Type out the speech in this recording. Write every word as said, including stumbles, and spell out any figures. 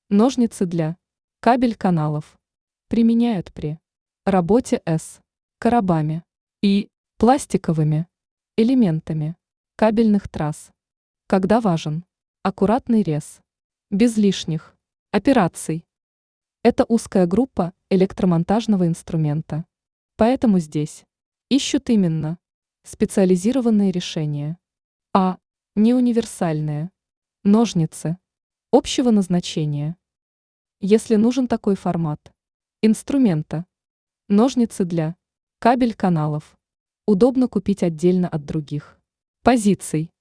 Ножницы для кабель каналов применяют при работе с коробами и пластиковыми элементами кабельных трасс, когда важен аккуратный рез, без лишних операций. Это узкая группа электромонтажного инструмента, поэтому здесь ищут именно специализированные решения, а не универсальные ножницы общего назначения. Если нужен такой формат инструмента, ножницы для кабель каналов удобно купить отдельно от других позиций.